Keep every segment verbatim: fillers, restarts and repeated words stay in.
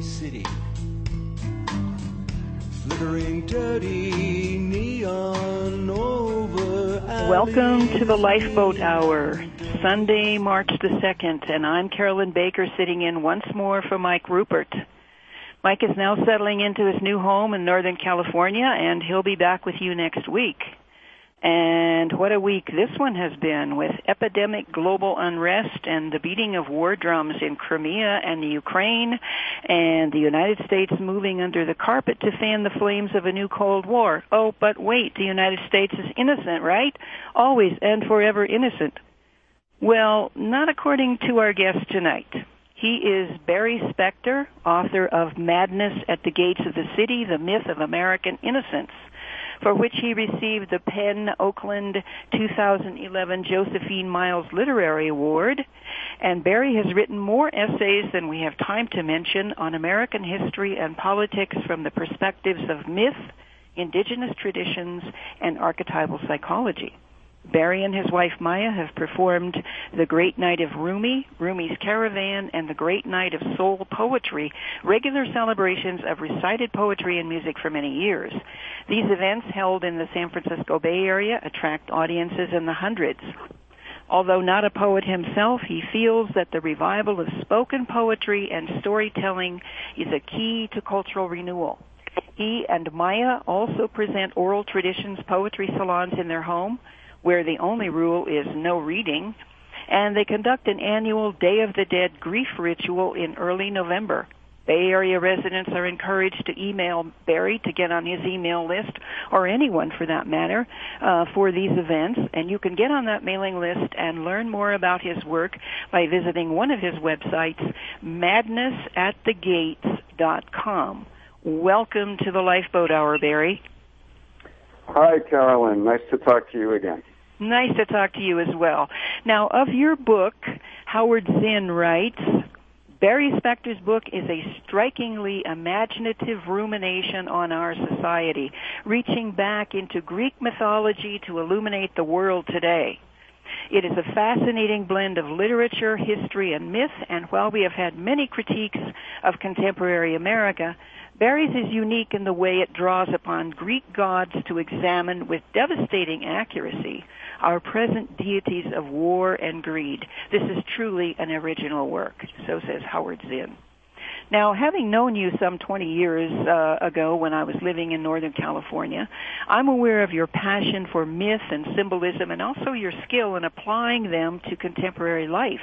city. Flickering dirty neon over. Welcome to the Lifeboat Hour, Sunday, March the second, and I'm Carolyn Baker sitting in once more for Mike Rupert. Mike is now settling into his new home in Northern California, and he'll be back with you next week. And what a week this one has been, with epidemic global unrest and the beating of war drums in Crimea and the Ukraine, and the United States moving under the carpet to fan the flames of a new Cold War. Oh, but wait, the United States is innocent, right? Always and forever innocent. Well, not according to our guest tonight. He is Barry Spector, author of Madness at the Gates of the City, The Myth of American Innocence, for which he received the Penn Oakland two thousand eleven Josephine Miles Literary Award. And Barry has written more essays than we have time to mention on American history and politics from the perspectives of myth, indigenous traditions, and archetypal psychology. Barry and his wife Maya have performed The Great Night of Rumi, Rumi's Caravan, and The Great Night of Soul Poetry, regular celebrations of recited poetry and music for many years. These events, held in the San Francisco Bay Area, attract audiences in the hundreds. Although not a poet himself, he feels that the revival of spoken poetry and storytelling is a key to cultural renewal. He and Maya also present oral traditions poetry salons in their home, where the only rule is no reading, and they conduct an annual Day of the Dead grief ritual in early November. Bay Area residents are encouraged to email Barry to get on his email list, or anyone for that matter, uh, for these events, and you can get on that mailing list and learn more about his work by visiting one of his websites, madness at the gates dot com. Welcome to the Lifeboat Hour, Barry. Hi, Carolyn. Nice to talk to you again. Nice to talk to you as well. Now, of your book, Howard Zinn writes, Barry Spector's book is a strikingly imaginative rumination on our society, reaching back into Greek mythology to illuminate the world today. It is a fascinating blend of literature, history, and myth, and while we have had many critiques of contemporary America, Barry's is unique in the way it draws upon Greek gods to examine with devastating accuracy our present deities of war and greed. This is truly an original work, so says Howard Zinn. Now, having known you some twenty years uh, ago when I was living in Northern California, I'm aware of your passion for myth and symbolism and also your skill in applying them to contemporary life.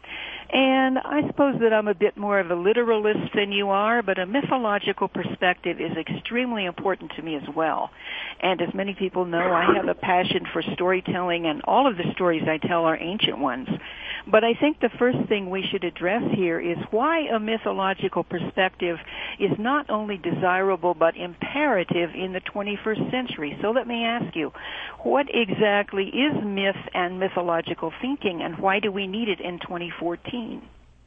And I suppose that I'm a bit more of a literalist than you are, but a mythological perspective is extremely important to me as well. And as many people know, I have a passion for storytelling, and all of the stories I tell are ancient ones. But I think the first thing we should address here is why a mythological perspective is not only desirable but imperative in the twenty-first century. So let me ask you, what exactly is myth and mythological thinking, and why do we need it in twenty fourteen?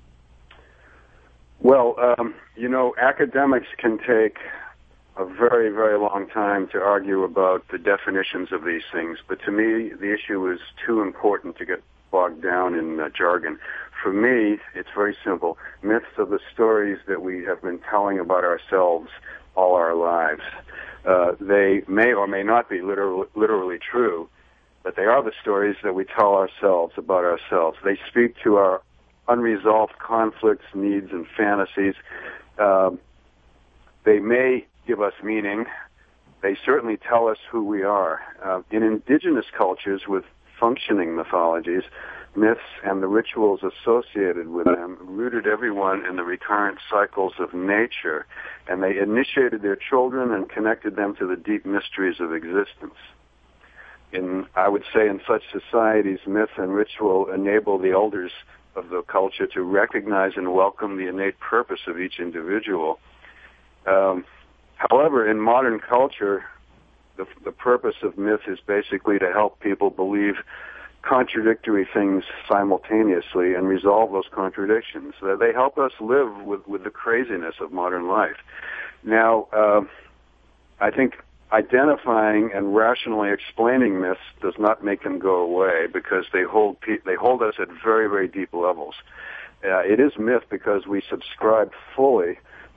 Well, um, you know, academics can take a very, very long time to argue about the definitions of these things, but to me, the issue is too important to get bogged down in uh, jargon. For me, it's very simple. Myths are the stories that we have been telling about ourselves all our lives. Uh, they may or may not be literal, literally true, but they are the stories that we tell ourselves about ourselves. They speak to our unresolved conflicts, needs, and fantasies. Uh, they may give us meaning. They certainly tell us who we are. Uh, in indigenous cultures with functioning mythologies, myths and the rituals associated with them rooted everyone in the recurrent cycles of nature, and they initiated their children and connected them to the deep mysteries of existence. In, I would say, in such societies, myth and ritual enable the elders of the culture to recognize and welcome the innate purpose of each individual. Um, however, in modern culture, the, the purpose of myth is basically to help people believe contradictory things simultaneously and resolve those contradictions. Uh, they help us live with, with the craziness of modern life. Now, uh, I think identifying and rationally explaining myths does not make them go away, because they hold pe- they hold us at very, very deep levels. Uh, it is myth because we subscribe fully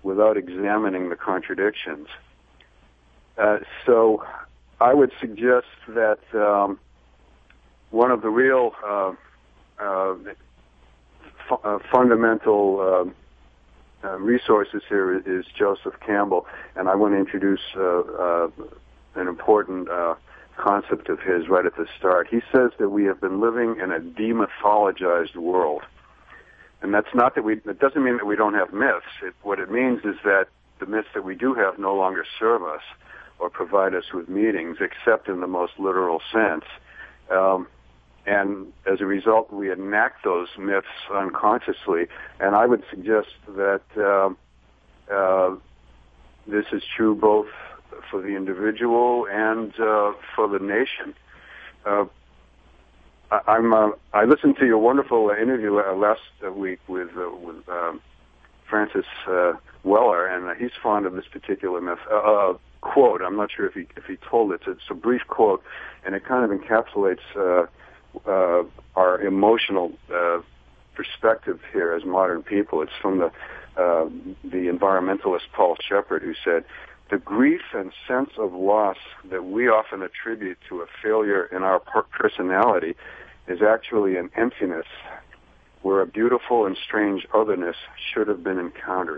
without examining the contradictions. Uh, so I would suggest that um, one of the real uh, uh, fu- uh, fundamental uh, uh, resources here is Joseph Campbell, and I want to introduce uh, uh, an important uh, concept of his right at the start. He says that we have been living in a demythologized world. And that's not that we, it doesn't mean that we don't have myths. It, what it means is that the myths that we do have no longer serve us or provide us with meanings, except in the most literal sense. Um, and as a result, we enact those myths unconsciously. And I would suggest that um, uh, this is true both for the individual and uh, for the nation. Uh, I'm. Uh, I listened to your wonderful uh, interview uh, last uh, week with uh, with um, Francis uh, Weller, and uh, he's fond of this particular myth, uh, uh, quote. I'm not sure if he if he told it. It's a brief quote, and it kind of encapsulates uh, uh, our emotional uh, perspective here as modern people. It's from the uh, the environmentalist Paul Shepard, who said, "The grief and sense of loss that we often attribute to a failure in our personality is actually an emptiness where a beautiful and strange otherness should have been encountered."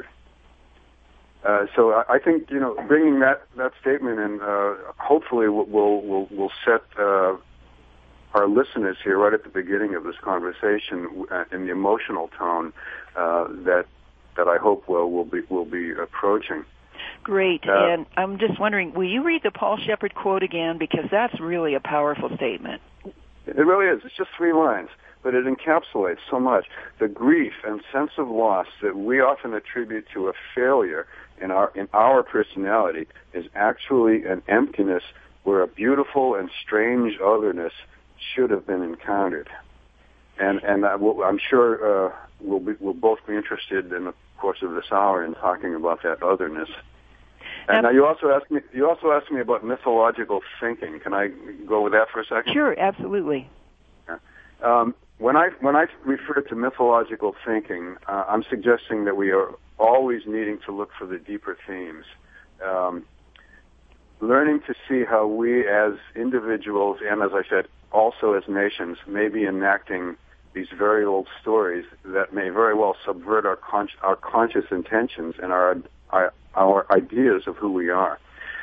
Uh, so I, I think, you know, bringing that, that statement in, uh, hopefully will will will set uh, our listeners here right at the beginning of this conversation uh, in the emotional tone uh, that that I hope will will be will be approaching. Great. Uh, and I'm just wondering, will you read the Paul Shepard quote again? Because that's really a powerful statement. It really is. It's just three lines, but it encapsulates so much. The grief and sense of loss that we often attribute to a failure in our in our personality is actually an emptiness where a beautiful and strange otherness should have been encountered. And and I will, I'm sure uh, we'll be, we'll both be interested in the course of this hour in talking about that otherness. And now you also asked me. You also asked me about mythological thinking. Can I go with that for a second? Sure, absolutely. Yeah. Um, when I when I refer to mythological thinking, uh, I'm suggesting that we are always needing to look for the deeper themes, um, learning to see how we as individuals and, as I said, also as nations may be enacting these very old stories that may very well subvert our con- our conscious intentions and our our our ideas of who we are.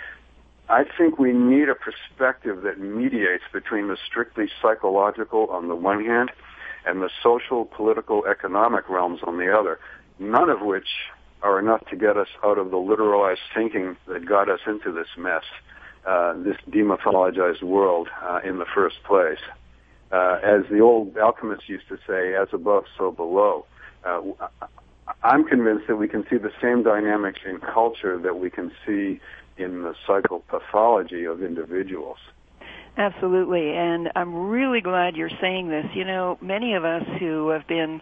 I think we need a perspective that mediates between the strictly psychological on the one hand and the social, political, economic realms on the other, none of which are enough to get us out of the literalized thinking that got us into this mess, uh, this demythologized world uh, in the first place. Uh, as the old alchemists used to say, as above, so below. Uh, I'm convinced that we can see the same dynamics in culture that we can see in the psychopathology of individuals. Absolutely, and I'm really glad you're saying this. You know, many of us who have been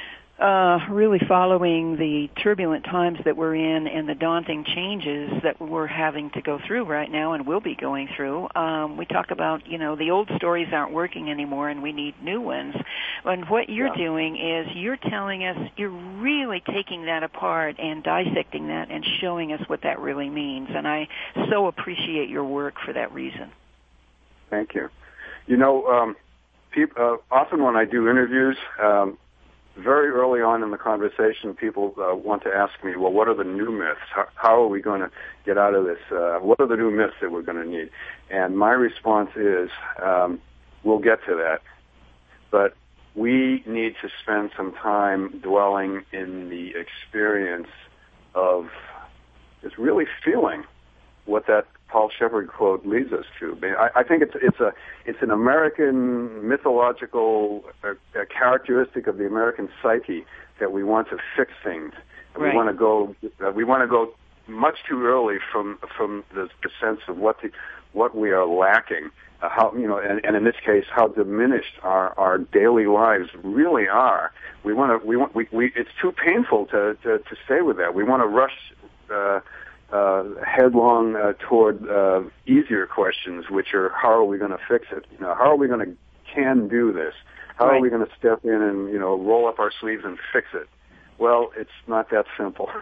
uh, really following the turbulent times that we're in and the daunting changes that we're having to go through right now and will be going through, um, we talk about, you know, the old stories aren't working anymore and we need new ones. And what you're yeah. doing is you're telling us, you're really taking that apart and dissecting that and showing us what that really means. And I so appreciate your work for that reason. Thank you. You know, um, people, uh, often when I do interviews, um, very early on in the conversation, people uh, want to ask me, well, what are the new myths? How, how are we going to get out of this? Uh, what are the new myths that we're going to need? And my response is, um, we'll get to that. But we need to spend some time dwelling in the experience of just really feeling what that Paul Shepard quote leads us to. I, I think it's it's a it's an American mythological uh, uh, characteristic of the American psyche that we want to fix things. Right. We want to go uh, we want to go much too early from from the, the sense of what the what we are lacking. Uh, how you know, and, and in this case, how diminished our, our daily lives really are. We want to we want we, we it's too painful to, to to stay with that. We want to rush. Uh, Uh, headlong uh, toward uh, easier questions, which are how are we going to fix it? You know, how are we going to can do this? How right. are we going to step in and you know roll up our sleeves and fix it? Well, it's not that simple.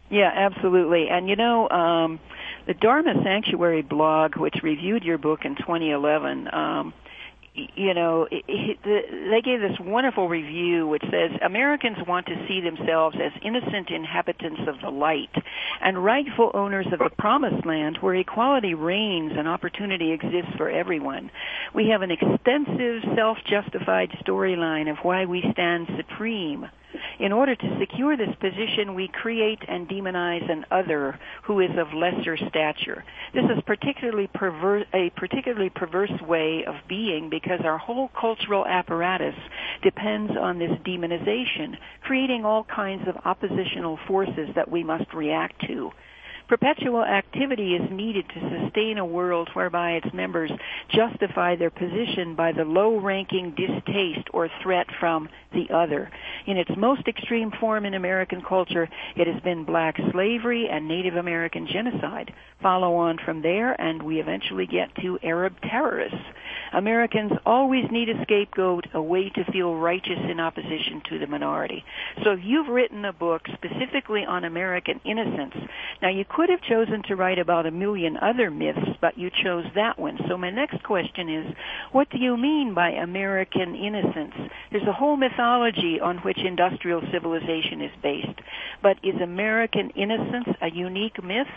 Yeah, absolutely. And, you know, um, the Dharma Sanctuary blog, which reviewed your book in twenty eleven, um, you know, it, it, the, they gave this wonderful review which says Americans want to see themselves as innocent inhabitants of the light and rightful owners of the promised land where equality reigns and opportunity exists for everyone. We have an extensive self-justified storyline of why we stand supreme. In order to secure this position, we create and demonize an other who is of lesser stature. This is particularly perver- a particularly perverse way of being because our whole cultural apparatus depends on this demonization, creating all kinds of oppositional forces that we must react to. Perpetual activity is needed to sustain a world whereby its members justify their position by the low-ranking distaste or threat from the other. In its most extreme form in American culture, it has been black slavery and Native American genocide. Follow on from there, and we eventually get to Arab terrorists. Americans always need a scapegoat, a way to feel righteous in opposition to the minority. So you've written a book specifically on American innocence. Now, you could have chosen to write about a million other myths, but you chose that one. So my next question is, what do you mean by American innocence? There's a whole mythology on which industrial civilization is based, but is American innocence a unique myth?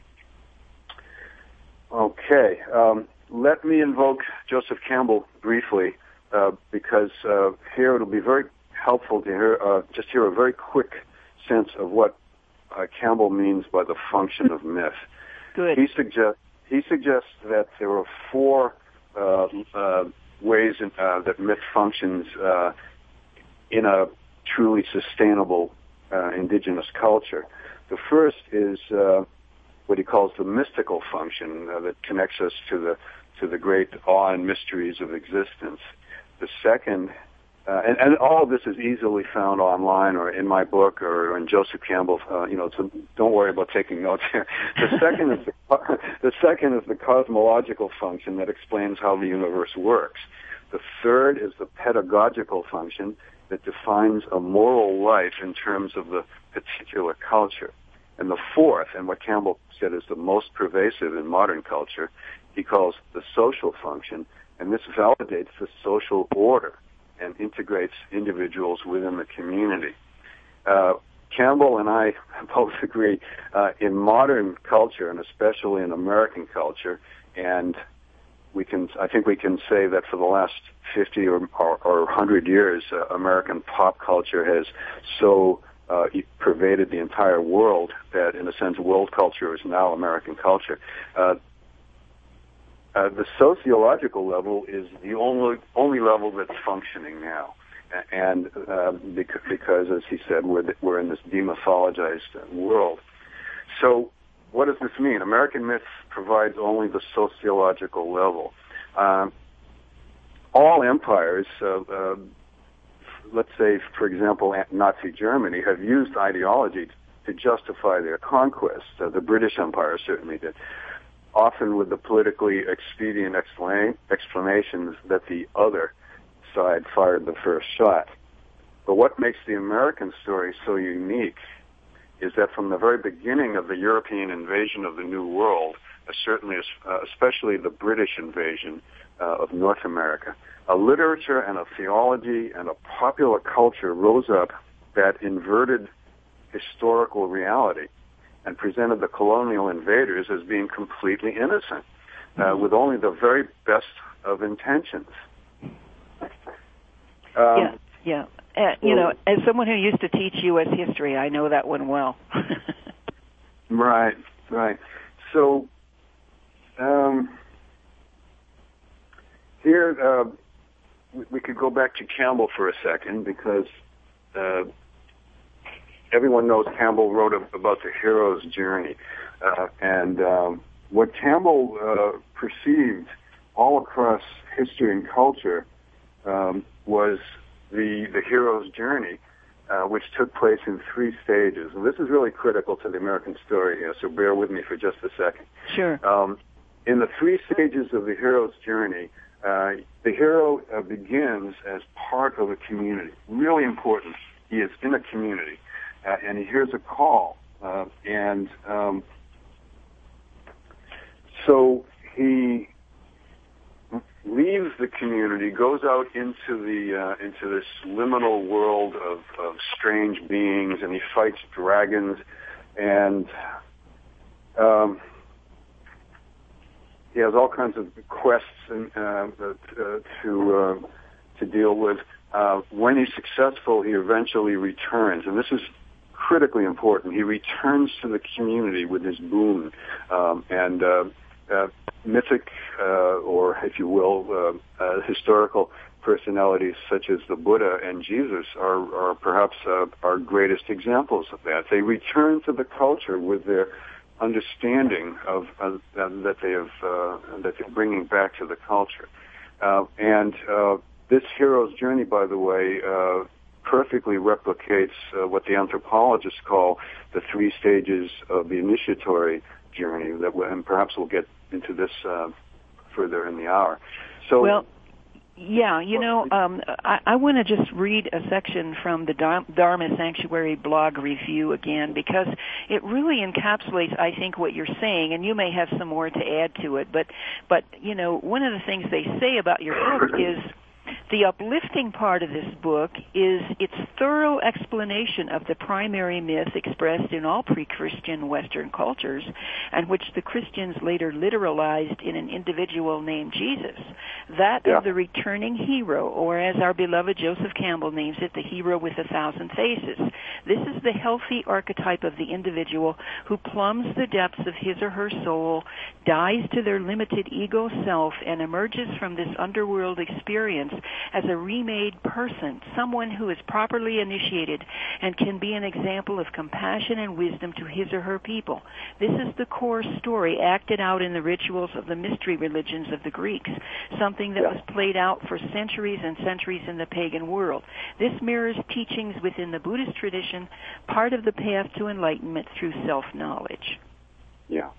Okay. Um, let me invoke Joseph Campbell briefly, uh, because uh, here it'll be very helpful to hear, uh, just hear a very quick sense of what uh, Campbell means by the function of myth. Good. He suggests he suggests that there are four uh, uh, ways in, uh, that myth functions uh, in a truly sustainable uh, indigenous culture. The first is uh, what he calls the mystical function uh, that connects us to the to the great awe and mysteries of existence. The second, uh, and, and all of this is easily found online or in my book or in Joseph Campbell. Uh, you know, so don't worry about taking notes here. The second is the, the second is the cosmological function that explains how the universe works. The third is the pedagogical function that defines a moral life in terms of the particular culture. And the fourth, and what Campbell said is the most pervasive in modern culture, he calls the social function, and this validates the social order and integrates individuals within the community. Uh, Campbell and I both agree uh, in modern culture, and especially in American culture, and we can, I think we can say that for the last fifty or, or, or one hundred years, uh, American pop culture has so uh, pervaded the entire world that, in a sense, world culture is now American culture. Uh, uh, the sociological level is the only only level that's functioning now, and uh, because, because, as he said, we're the, we're in this demythologized world. So, what does this mean? American myth provides only the sociological level. Um, all empires, uh, uh, let's say, for example, Nazi Germany, have used ideology to justify their conquest. Uh, the British Empire certainly did, often with the politically expedient explain, explanations that the other side fired the first shot. But what makes the American story so unique is that from the very beginning of the European invasion of the New World, uh, certainly uh, especially the British invasion uh, of North America, a literature and a theology and a popular culture rose up that inverted historical reality and presented the colonial invaders as being completely innocent, uh, mm-hmm. with only the very best of intentions. Um, yeah, yeah. Uh, you know, as someone who used to teach U S history, I know that one well. Right, right. So, um, here, uh, we, we could go back to Campbell for a second because uh, everyone knows Campbell wrote a, about the hero's journey. Uh, and um, what Campbell uh, perceived all across history and culture um, was the the hero's journey, uh, which took place in three stages. And this is really critical to the American story here, so bear with me for just a second. Sure. Um, in the three stages of the hero's journey, uh, the hero uh, begins as part of a community. Really important. He is in a community, uh, and he hears a call uh, and um, so he leaves the community, goes out into the uh, into this liminal world of, of strange beings, and he fights dragons, and um, he has all kinds of quests and, uh, uh, to uh, to deal with. Uh, when he's successful, he eventually returns, and this is critically important. He returns to the community with his boon, um, and uh, uh, mythic, uh, or if you will, uh, uh, historical personalities such as the Buddha and Jesus are, are perhaps uh, our greatest examples of that. They return to the culture with their understanding of uh, that they have uh, that they're bringing back to the culture, uh, and uh, this hero's journey, by the way, uh, perfectly replicates uh, what the anthropologists call the three stages of the initiatory journey. That, we, and perhaps we'll get into this uh, further in the hour. So, well, yeah, you know, um, I, I want to just read a section from the Dharma Sanctuary blog review again, because it really encapsulates, I think, what you're saying, and you may have some more to add to it. But, but you know, one of the things they say about your book is the uplifting part of this book is its thorough explanation of the primary myth expressed in all pre-Christian Western cultures, and which the Christians later literalized in an individual named Jesus, that yeah. of the returning hero, or as our beloved Joseph Campbell names it, the hero with a thousand faces. This is the healthy archetype of the individual who plumbs the depths of his or her soul, dies to their limited ego self, and emerges from this underworld experience as a remade person, someone who is properly initiated and can be an example of compassion and wisdom to his or her people. This is the core story acted out in the rituals of the mystery religions of the Greeks, something that yeah. was played out for centuries and centuries in the pagan world. This mirrors teachings within the Buddhist tradition, part of the path to enlightenment through self-knowledge. Yeah.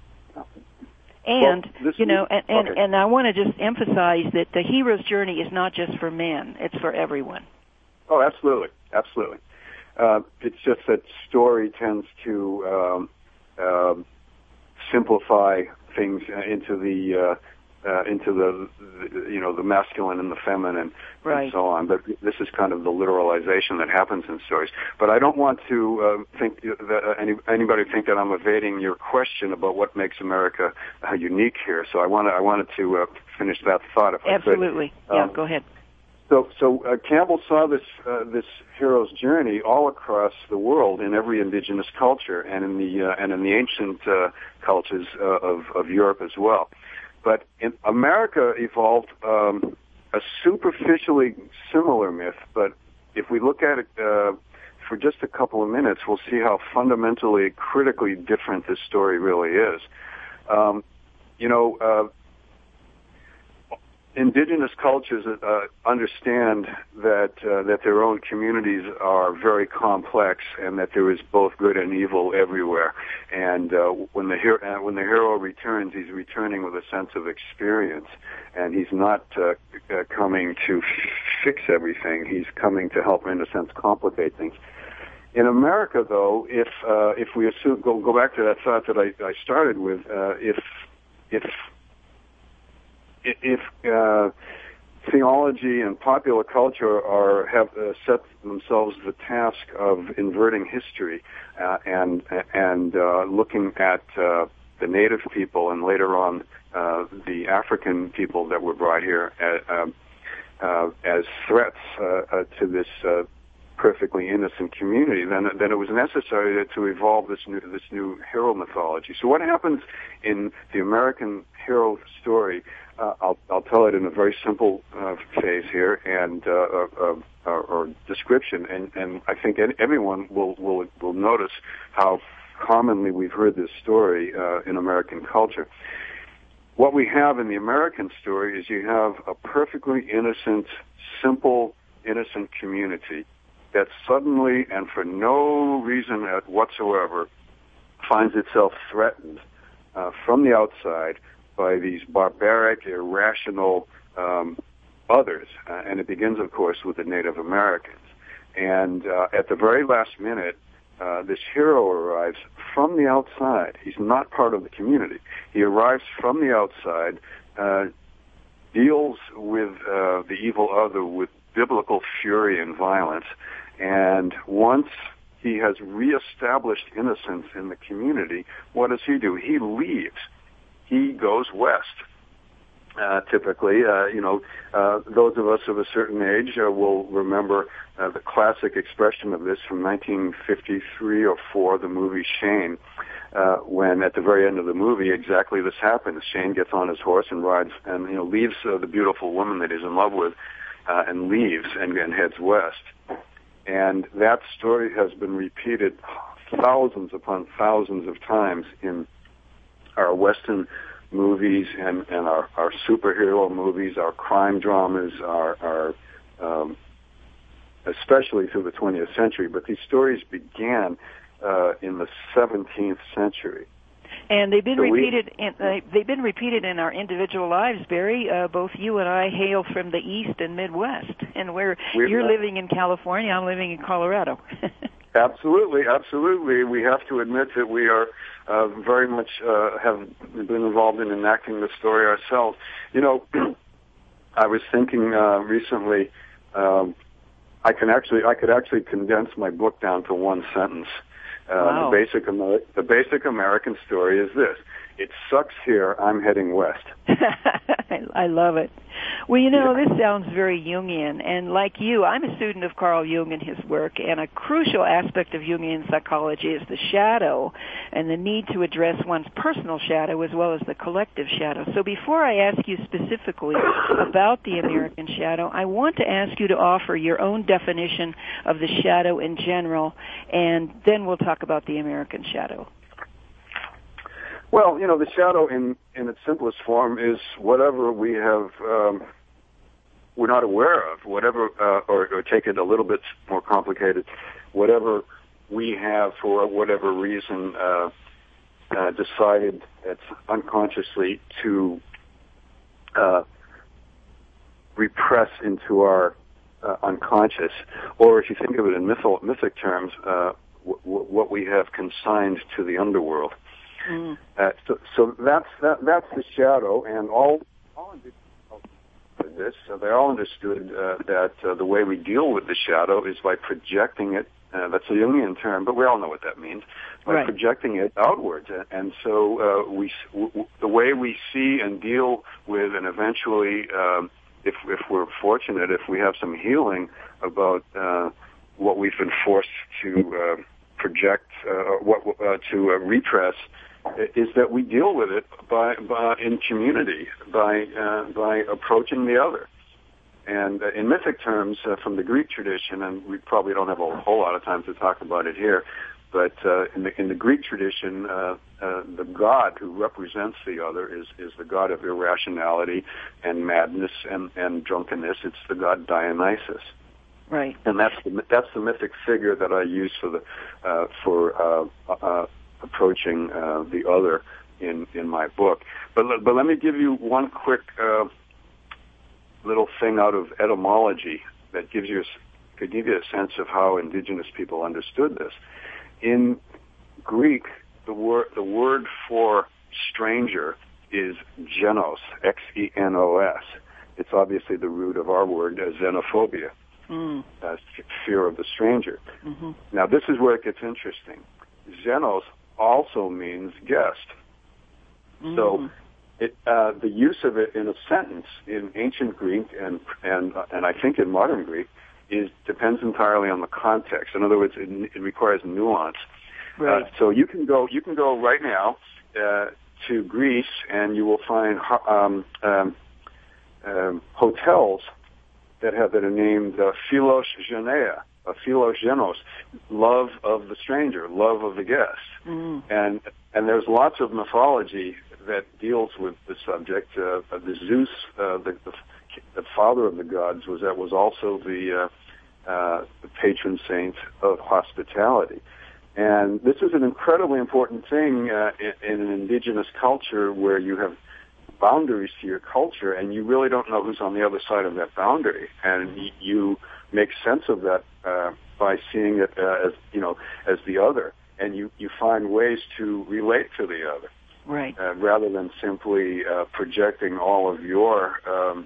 And, well, you know, and, and, okay. and I want to just emphasize that the hero's journey is not just for men. It's for everyone. Oh, absolutely. Absolutely. Uh, it's just that story tends to um, uh, simplify things into the, uh, uh, into the, the, you know, the masculine and the feminine right. and so on. But this is kind of the literalization that happens in stories. But I don't want to uh, think that uh, any, anybody think that I'm evading your question about what makes America uh, unique here. So I want I wanted to uh, finish that thought, if Absolutely. I could. Yeah, Um, go ahead. So, so uh, Campbell saw this uh, this hero's journey all across the world in every indigenous culture, and in the uh, and in the ancient uh, cultures uh, of of Europe as well. But in America evolved um, a superficially similar myth. But if we look at it uh, for just a couple of minutes, we'll see how fundamentally, critically different this story really is. Um, you know. Uh, Indigenous cultures uh, understand that uh, that their own communities are very complex, and that there is both good and evil everywhere. And uh, when the hero, uh, when the hero returns, he's returning with a sense of experience, and he's not uh, uh, coming to fix everything. He's coming to help, in a sense, complicate things. In America, though, if uh, if we assume go go back to that thought that I, I started with, uh, if if If uh, theology and popular culture are have uh, set themselves the task of inverting history uh, and and uh, looking at uh, the native people and later on uh, the African people that were brought here as, uh, uh, as threats uh, uh, to this uh, perfectly innocent community, then then it was necessary to evolve this new this new hero mythology. So what happens in the American hero story? Uh, I'll, I'll tell it in a very simple uh, phase here and uh, uh, uh, or description, and, and I think everyone will, will will notice how commonly we've heard this story uh, in American culture. What we have in the American story is you have a perfectly innocent, simple, innocent community that suddenly and for no reason whatsoever finds itself threatened uh, from the outside by these barbaric, irrational um, others. Uh, and it begins, of course, with the Native Americans. And uh, at the very last minute, uh, this hero arrives from the outside. He's not part of the community. He arrives from the outside, uh, deals with uh, the evil other with biblical fury and violence, and once he has reestablished innocence in the community, what does he do? He leaves. He goes west. Uh, typically, uh, you know, uh, those of us of a certain age uh, will remember uh, the classic expression of this from nineteen fifty-three or four, the movie Shane, uh, when at the very end of the movie exactly this happens. Shane gets on his horse and rides and, you know, leaves uh, the beautiful woman that he's in love with uh, and leaves and, and heads west. And that story has been repeated thousands upon thousands of times in our Western movies and, and our, our superhero movies, our crime dramas, our, our um, especially through the twentieth century. But these stories began uh, in the seventeenth century. And they've been so repeated. We, in, uh, they've been repeated in our individual lives, Barry. Uh, both you and I hail from the East and Midwest, and where you're living in California, I'm living in Colorado. Absolutely, absolutely. We have to admit that we are uh, very much uh, have been involved in enacting the story ourselves. You know, I was thinking uh, recently, um, I can actually, I could actually condense my book down to one sentence. Uh, wow. The basic Amer- the basic American story is this: it sucks here. I'm heading west. I love it. Well, you know, this sounds very Jungian, and like you, I'm a student of Carl Jung and his work, and a crucial aspect of Jungian psychology is the shadow and the need to address one's personal shadow as well as the collective shadow. So before I ask you specifically about the American shadow, I want to ask you to offer your own definition of the shadow in general, and then we'll talk about the American shadow. Well, you know, the shadow in, in its simplest form is whatever we have, um, we're not aware of, whatever, uh, or, or take it a little bit more complicated, whatever we have for whatever reason uh, uh, decided it's unconsciously to uh, repress into our uh, unconscious, or if you think of it in mytho- mythic terms, uh, w- w- what we have consigned to the underworld. Mm. Uh, so, so that's that, that's the shadow, and all all understood this. So they all understood uh, that uh, the way we deal with the shadow is by projecting it. Uh, that's a Jungian term, but we all know what that means. By right. projecting it outwards, and so uh, we w- the way we see and deal with, and eventually, um, if if we're fortunate, if we have some healing about uh, what we've been forced to uh, project, uh, what uh, to uh, repress. Is that we deal with it by, by in community, by uh, by approaching the other. And uh, in mythic terms, uh, from the Greek tradition, and we probably don't have a whole lot of time to talk about it here, but uh, in the in the Greek tradition, uh, uh, the god who represents the other is is the god of irrationality and madness and, and drunkenness. It's the god Dionysus. Right. And that's the that's the mythic figure that I use for the uh, for uh, uh, approaching uh, the other in, in my book. But but let me give you one quick uh, little thing out of etymology that gives you a, could give you a sense of how indigenous people understood this. In Greek, the word the word for stranger is xenos, X E N O S. It's obviously the root of our word uh, xenophobia, mm. uh, fear of the stranger. Mm-hmm. Now this is where it gets interesting. Xenos also means guest. Mm. So it, uh, the use of it in a sentence in ancient Greek and and uh, and I think in modern Greek is depends entirely on the context. In other words, it, it requires nuance. Right. Uh, so you can go you can go right now uh, to Greece and you will find um, um, um, hotels that have that are named uh, Philos Genea. Uh, philogenos, love of the stranger, love of the guest, mm. and and there's lots of mythology that deals with the subject. Uh, the Zeus, uh, the, the the father of the gods, was that was also the uh, uh, the patron saint of hospitality, and this is an incredibly important thing uh, in, in an indigenous culture where you have boundaries to your culture, and you really don't know who's on the other side of that boundary, and you make sense of that uh, by seeing it uh, as, you know, as the other, and you, you find ways to relate to the other. Right. Uh, rather than simply uh, projecting all of your um,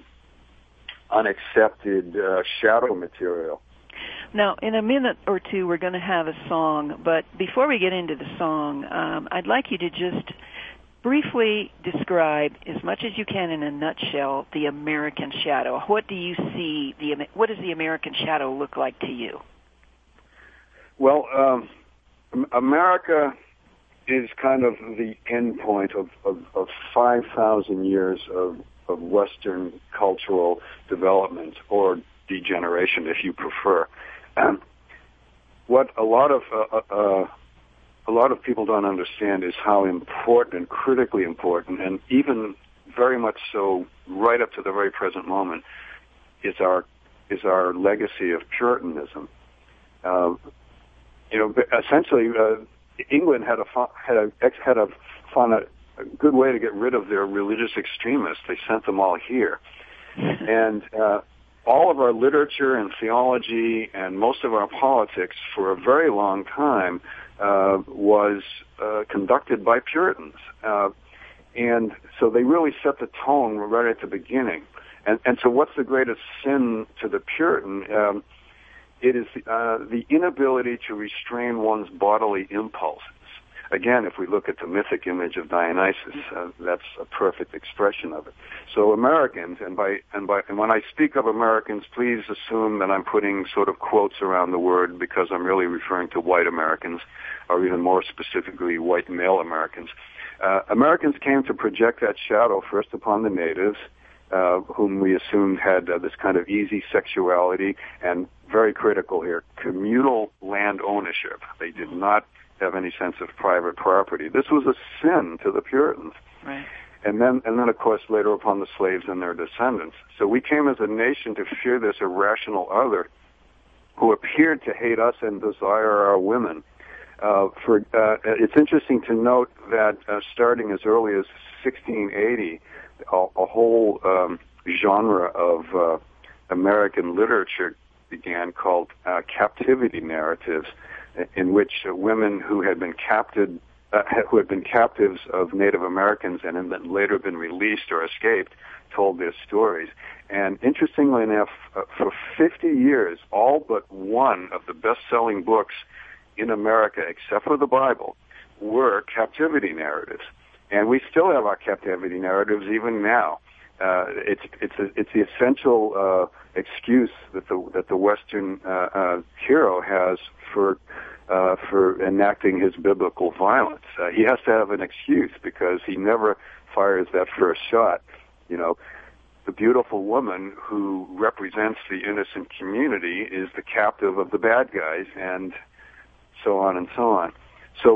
unaccepted uh, shadow material. Now, in a minute or two, we're going to have a song, but before we get into the song, um, I'd like you to just briefly describe, as much as you can in a nutshell, the American shadow. What do you see, the, what does the American shadow look like to you? Well, um, America is kind of the end point of, of, of five thousand years of, of Western cultural development, or degeneration, if you prefer. Um, what a lot of uh, uh, a lot of people don't understand is how important and critically important, and even very much so, right up to the very present moment, is our is our legacy of Puritanism. Uh, you know, essentially, uh, England had a had a had a found a, a good way to get rid of their religious extremists. They sent them all here, and uh, all of our literature and theology and most of our politics for a very long time uh, was uh, conducted by Puritans, uh, and so they really set the tone right at the beginning. And, and so, what's the greatest sin to the Puritan? Um, It is uh, the inability to restrain one's bodily impulses. Again, if we look at the mythic image of Dionysus, uh, that's a perfect expression of it. So Americans, and by and by and when I speak of Americans, please assume that I'm putting sort of quotes around the word, because I'm really referring to white Americans, or even more specifically, white male Americans. Uh, Americans came to project that shadow first upon the natives, Uh, whom we assumed had uh, this kind of easy sexuality, and very critical here, communal land ownership. They did not have any sense of private property. This was a sin to the Puritans. Right. And then, and then, of course, later upon the slaves and their descendants. So we came as a nation to fear this irrational other who appeared to hate us and desire our women. Uh, for uh, it's interesting to note that uh, starting as early as sixteen eighty, A, a whole um, genre of uh, American literature began called uh, captivity narratives, in which uh, women who had been captured, uh, who had been captives of Native Americans and had later been released or escaped, told their stories. And interestingly enough, uh, for fifty years, all but one of the best-selling books in America, except for the Bible, were captivity narratives. And we still have our captivity narratives even now. Uh, it's it's a, it's the essential uh, excuse that the that the Western uh, uh, hero has for uh, for enacting his biblical violence. Uh, he has to have an excuse because he never fires that first shot. You know, the beautiful woman who represents the innocent community is the captive of the bad guys, and so on and so on. So,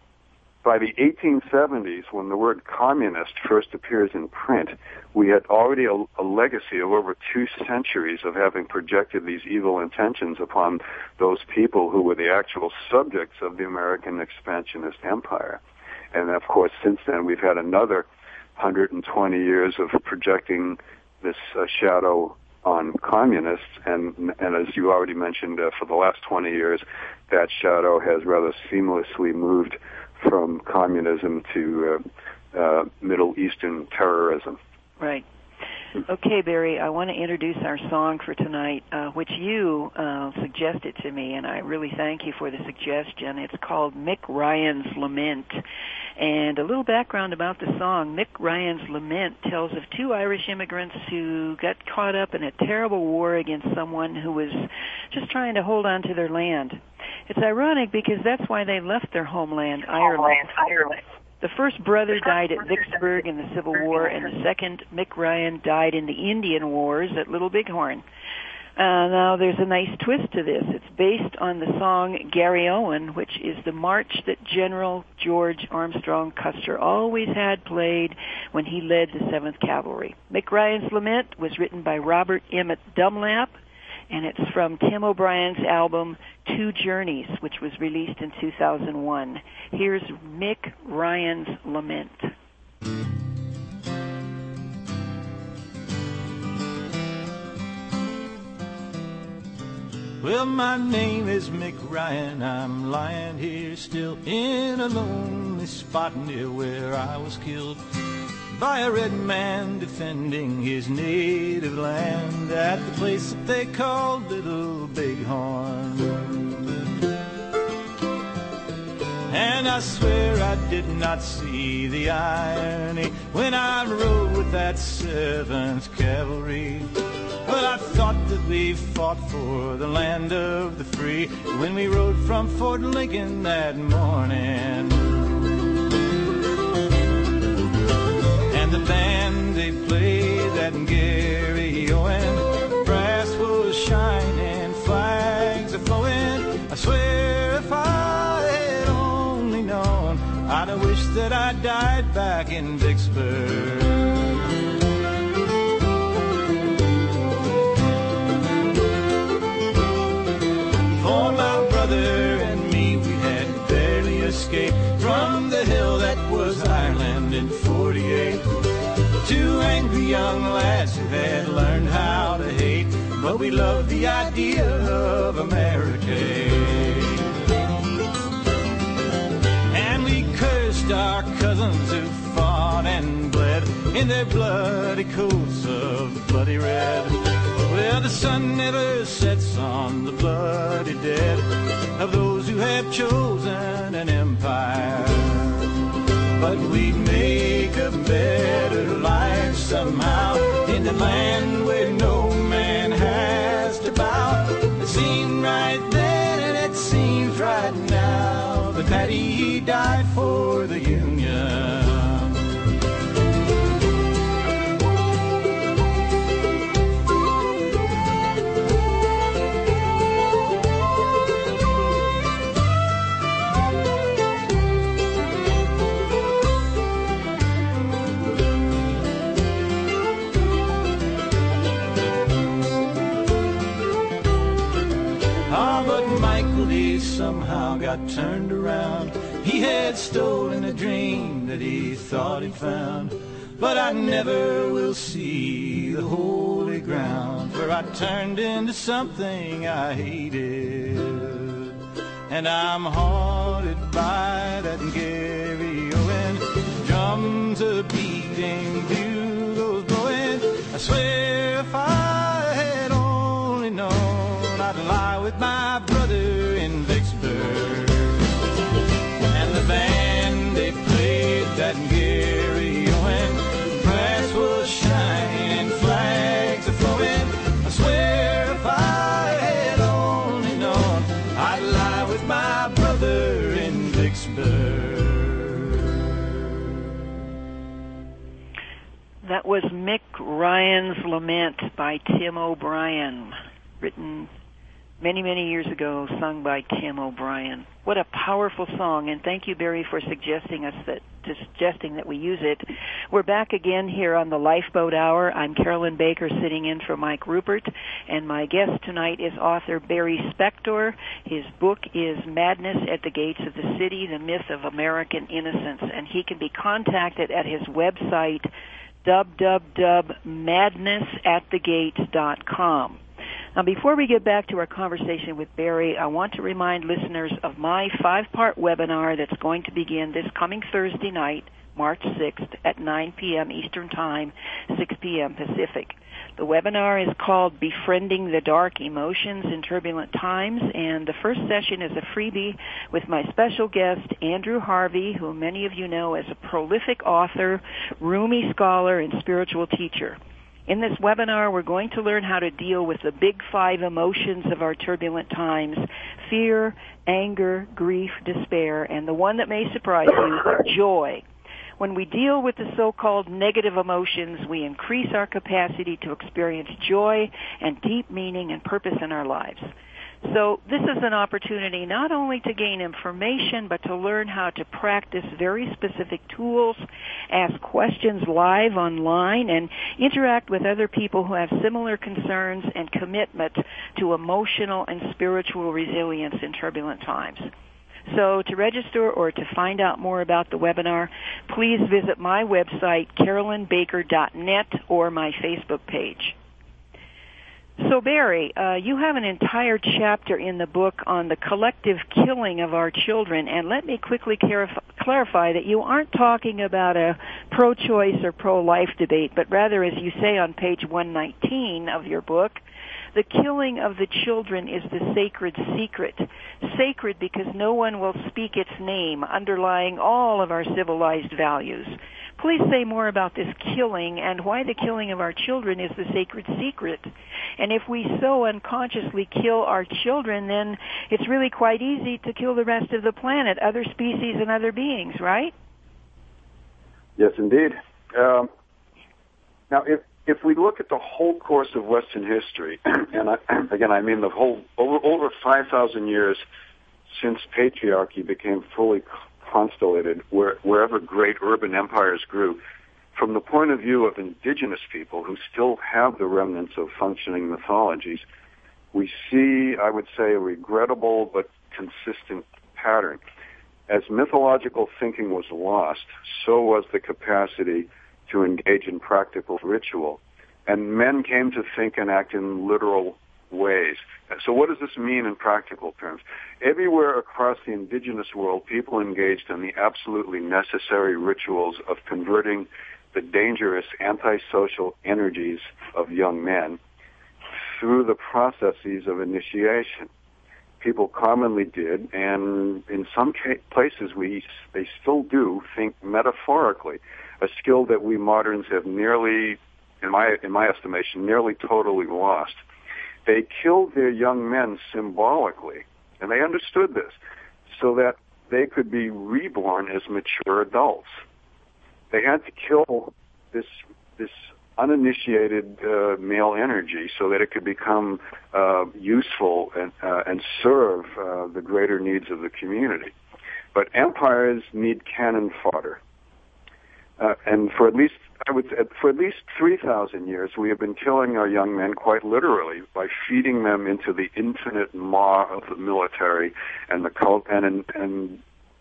by the eighteen seventies, when the word communist first appears in print, we had already a, a legacy of over two centuries of having projected these evil intentions upon those people who were the actual subjects of the American expansionist empire. And of course, since then, we've had another one hundred twenty years of projecting this uh, shadow on communists, and, and as you already mentioned, uh, for the last twenty years, that shadow has rather seamlessly moved from communism to uh, uh, Middle Eastern terrorism. Right. Okay, Barry, I want to introduce our song for tonight, uh, which you uh, suggested to me, and I really thank you for the suggestion. It's called Mick Ryan's Lament. And a little background about the song. Mick Ryan's Lament tells of two Irish immigrants who got caught up in a terrible war against someone who was just trying to hold on to their land. It's ironic because that's why they left their homeland, Ireland. Ireland. The first brother died at Vicksburg in the Civil War, and the second, Mick Ryan, died in the Indian Wars at Little Bighorn. Uh, now, there's a nice twist to this. It's based on the song Garryowen, which is the march that General George Armstrong Custer always had played when he led the seventh Cavalry. Mick Ryan's Lament was written by Robert Emmett Dunlap, and it's from Tim O'Brien's album Two Journeys, which was released in two thousand one. Here's Mick Ryan's Lament. Well, my name is Mick Ryan. I'm lying here still in a lonely spot near where I was killed by a red man defending his native land at the place that they called Little Bighorn. And I swear I did not see the irony when I rode with that seventh Cavalry. But I thought that we fought for the land of the free when we rode from Fort Lincoln that morning. And the band, they played that Gary Owen. Brass was shining, flags are flowing. I swear if I had only known, I'd have wished that I died back in Vicksburg. For my brother and me, we had barely escaped from the hill that was Ireland in forty-eight. Two angry young lads who had learned how to hate, but we loved the idea of America. And we cursed our cousins who fought and bled in their bloody coats of bloody red. Well, the sun never sets on the bloody dead of those who have chosen an empire. But we'd make a better life somehow in the land where no man has to bow. It seemed right then and it seems right now, but Paddy, he died for the Union. Somehow got turned around. He had stolen a dream that he thought he'd found. But I never will see the holy ground where I turned into something I hated. And I'm haunted by that Gary Owen. Drums a beating, bugles blowing. I swear if I had only known, I'd lie with my brother in Vicksburg. And the band, they played that Gary Owen. Brass was shining, flags are flowing. I swear if I had only known, I'd lie with my brother in Vicksburg. That was Mick Ryan's Lament by Tim O'Brien, written many, many years ago, sung by Tim O'Brien. What a powerful song, and thank you, Barry, for suggesting us that suggesting that we use it. We're back again here on the Lifeboat Hour. I'm Carolyn Baker, sitting in for Mike Rupert, and my guest tonight is author Barry Spector. His book is Madness at the Gates of the City, The Myth of American Innocence, and he can be contacted at his website, w w w dot madness at the gates dot com. Now, before we get back to our conversation with Barry, I want to remind listeners of my five-part webinar that's going to begin this coming Thursday night, March sixth, at nine p.m. Eastern Time, six p.m. Pacific. The webinar is called Befriending the Dark Emotions in Turbulent Times, and the first session is a freebie with my special guest, Andrew Harvey, who many of you know as a prolific author, Rumi scholar, and spiritual teacher. In this webinar, we're going to learn how to deal with the big five emotions of our turbulent times: fear, anger, grief, despair, and the one that may surprise you, joy. When we deal with the so-called negative emotions, we increase our capacity to experience joy and deep meaning and purpose in our lives. So this is an opportunity not only to gain information, but to learn how to practice very specific tools, ask questions live online, and interact with other people who have similar concerns and commitment to emotional and spiritual resilience in turbulent times. So to register or to find out more about the webinar, please visit my website, carolyn baker dot net, or my Facebook page. So, Barry, uh, you have an entire chapter in the book on the collective killing of our children, and let me quickly clarif- clarify that you aren't talking about a pro-choice or pro-life debate, but rather, as you say on page one nineteen of your book, the killing of the children is the sacred secret. Sacred because no one will speak its name, underlying all of our civilized values. Please say more about this killing and why the killing of our children is the sacred secret. And if we so unconsciously kill our children, then it's really quite easy to kill the rest of the planet, other species and other beings, right? Yes, indeed. Um, now, if if we look at the whole course of Western history, and I, again, I mean the whole over over five thousand years since patriarchy became fully constellated, where, wherever great urban empires grew, from the point of view of indigenous people who still have the remnants of functioning mythologies, we see, I would say, a regrettable but consistent pattern. As mythological thinking was lost, so was the capacity to engage in practical ritual, and men came to think and act in literal ways. So what does this mean in practical terms? Everywhere across the indigenous world, people engaged in the absolutely necessary rituals of converting the dangerous antisocial energies of young men through the processes of initiation. People commonly did, and in some ca- places we they still do, think metaphorically, a skill that we moderns have nearly, in my in my estimation, nearly totally lost. They killed their young men symbolically, and they understood this, so that they could be reborn as mature adults. They had to kill this this uninitiated uh, male energy so that it could become uh, useful and uh, and serve uh, the greater needs of the community. But empires need cannon fodder, uh, and for at least I would say, for at least three thousand years, we have been killing our young men quite literally by feeding them into the infinite maw of the military and the cult, and in, and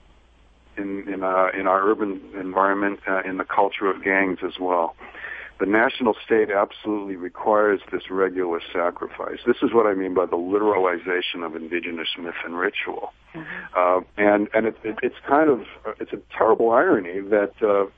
in in, uh, in our urban environment, uh, in the culture of gangs as well. The national state absolutely requires this regular sacrifice. This is what I mean by the literalization of indigenous myth and ritual. Mm-hmm. Uh, and and it, it, it's kind of it's a terrible irony that uh,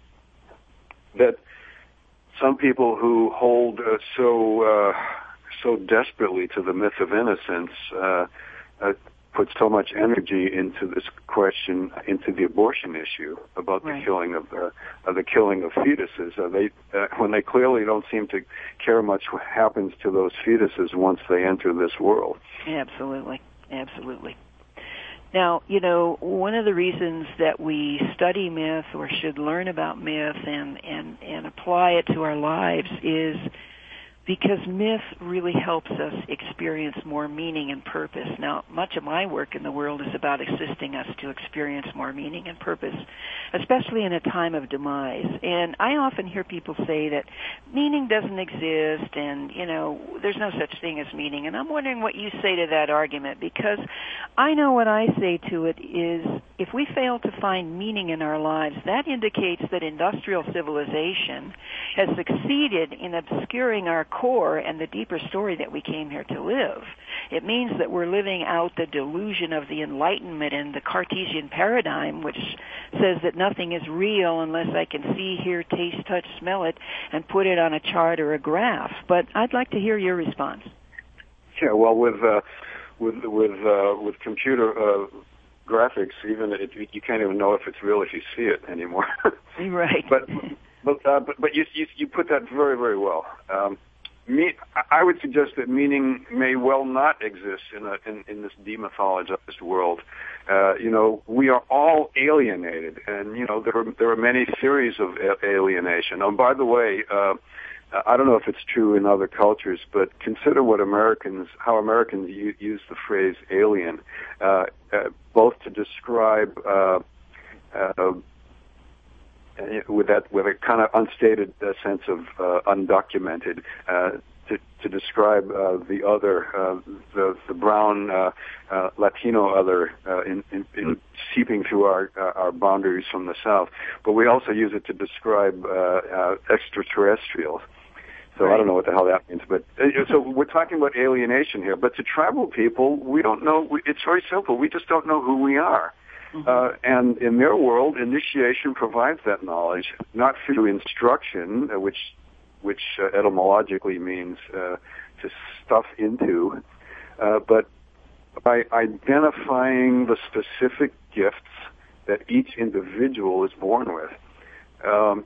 that some people who hold uh, so uh, so desperately to the myth of innocence uh, uh, put so much energy into this question, into the abortion issue about right. the killing of the uh, the killing of fetuses. Uh, they uh, when they clearly don't seem to care much what happens to those fetuses once they enter this world. Absolutely, absolutely. Now, you know, one of the reasons that we study myth or should learn about myth and, and, and apply it to our lives is because myth really helps us experience more meaning and purpose. Now, much of my work in the world is about assisting us to experience more meaning and purpose, especially in a time of demise. And I often hear people say that meaning doesn't exist and, you know, there's no such thing as meaning. And I'm wondering what you say to that argument, because I know what I say to it is if we fail to find meaning in our lives, that indicates that industrial civilization has succeeded in obscuring our core and the deeper story that we came here to live. It means that we're living out the delusion of the Enlightenment and the Cartesian paradigm, which says that nothing is real unless I can see, hear, taste, touch, smell it, and put it on a chart or a graph. But I'd like to hear your response. Yeah, well, with uh, with with uh, with computer uh, graphics, even it, you can't even know if it's real if you see it anymore. Right. But but uh, but but you, you you put that very very well. Um, Me, I would suggest that meaning may well not exist in, a, in, in this demythologized world. Uh, you know, we are all alienated, and you know there are there are many theories of alienation. Oh, by the way, uh, I don't know if it's true in other cultures, but consider what Americans, how Americans u- use the phrase alien, uh, uh, both to describe. Uh, uh, with that, with a kind of unstated uh, sense of uh, undocumented, uh, to, to describe uh, the other, uh, the, the brown uh, uh, Latino other, uh, in, in, in seeping through our uh, our boundaries from the south. But we also use it to describe uh, uh, extraterrestrials. So right. I don't know what the hell that means. But uh, so we're talking about alienation here. But to tribal people, we don't know. We, it's very simple. We just don't know who we are. Mm-hmm. Uh, and in their world, initiation provides that knowledge, not through instruction, uh, which which uh, etymologically means uh, to stuff into, uh, but by identifying the specific gifts that each individual is born with. Um,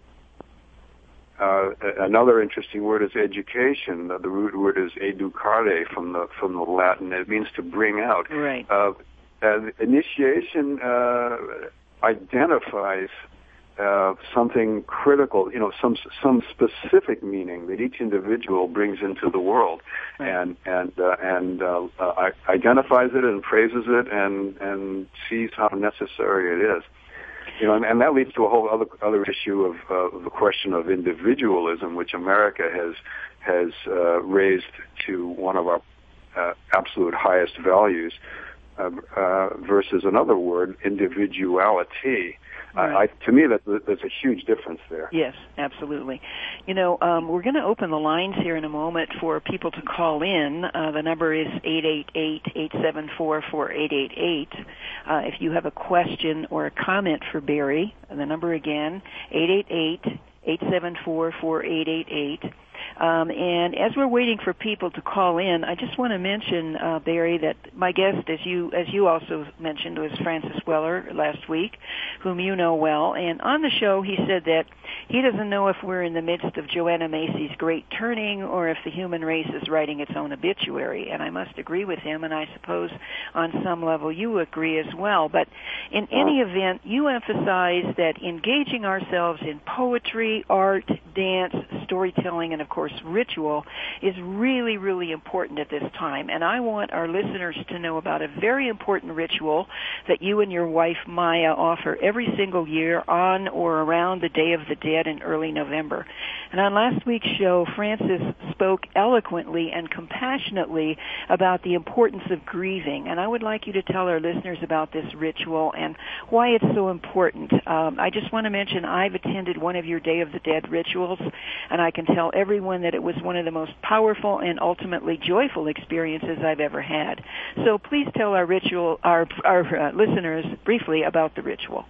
uh, another interesting word is education. The root word is educare from the from the Latin. It means to bring out. Right. Uh, Uh, initiation uh, identifies uh, something critical, you know, some some specific meaning that each individual brings into the world, right. and and uh, and uh, uh, identifies it and praises it and and sees how necessary it is. You know, and, and that leads to a whole other other issue of uh, the question of individualism, which America has has uh, raised to one of our uh, absolute highest values. Uh, uh, versus another word, individuality. Right. Uh, I, to me, that, there's a huge difference there. Yes, absolutely. You know, um, we're going to open the lines here in a moment for people to call in. Uh, the number is eight eight eight, eight seven four, four eight eight eight. Uh, if you have a question or a comment for Barry, the number again, eight eight eight, eight seven four, four eight eight eight. Um, and as we're waiting for people to call in, I just want to mention, uh, Barry, that my guest, as you as you also mentioned, was Francis Weller last week, whom you know well. And on the show, he said that he doesn't know if we're in the midst of Joanna Macy's great turning or if the human race is writing its own obituary. And I must agree with him, and I suppose on some level you agree as well. But in any event, you emphasize that engaging ourselves in poetry, art, dance, storytelling, and of course ritual is really, really important at this time. And I want our listeners to know about a very important ritual that you and your wife Maya offer every single year on or around the Day of the Dead in early November. And on last week's show, Francis spoke eloquently and compassionately about the importance of grieving. And I would like you to tell our listeners about this ritual and why it's so important. Um, I just want to mention I've attended one of your Day of the Dead rituals, and I can tell everyone that it was one of the most powerful and ultimately joyful experiences I've ever had. So please tell our ritual, our, our uh, listeners briefly about the ritual.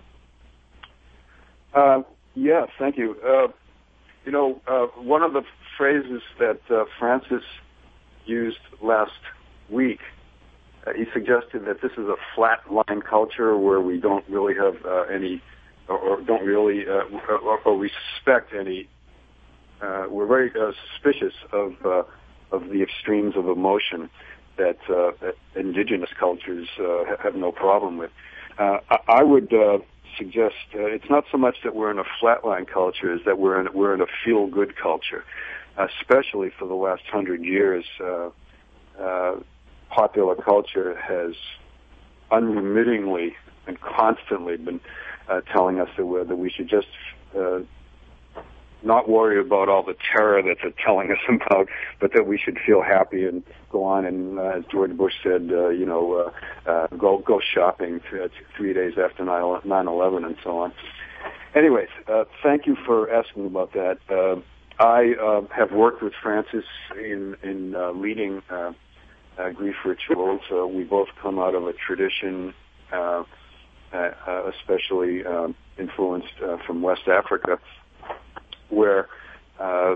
Uh, yes, thank you. Uh, you know, uh, one of the phrases that uh, Francis used last week, uh, he suggested that this is a flat line culture where we don't really have uh, any, or, or don't really, uh, or, or respect any. Uh, we're very uh, suspicious of uh, of the extremes of emotion that, uh, that indigenous cultures uh, have no problem with. Uh, I, I would uh, suggest uh, it's not so much that we're in a flatline culture, as that we're in we're in a feel-good culture, especially for the last hundred years. Uh, uh, popular culture has unremittingly and constantly been uh, telling us that, we're, that we should just uh, not worry about all the terror that they're telling us about, but that we should feel happy and go on and, uh, as George Bush said, uh, you know, uh, uh, go go shopping th- three days after nine eleven and so on. Anyways, uh, thank you for asking about that. Uh, I uh, have worked with Francis in in uh, leading uh, uh, grief rituals. Uh, we both come out of a tradition, uh, uh, especially uh, influenced uh, from West Africa, where uh,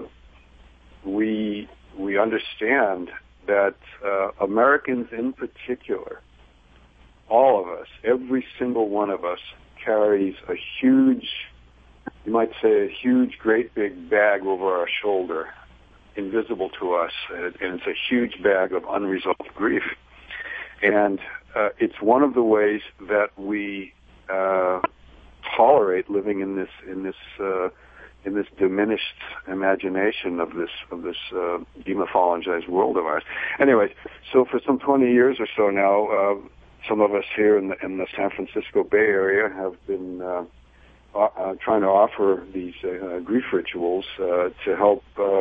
we we understand that uh, Americans in particular, all of us, every single one of us, carries a huge, you might say a huge, great big bag over our shoulder, invisible to us, and it's a huge bag of unresolved grief. And uh, it's one of the ways that we uh, tolerate living in this in this uh, in this diminished imagination of this of this uh, demythologized world of ours. Anyways, so for some twenty years or so now, uh, some of us here in the, in the San Francisco Bay Area have been uh, uh, trying to offer these uh, grief rituals uh, to help uh,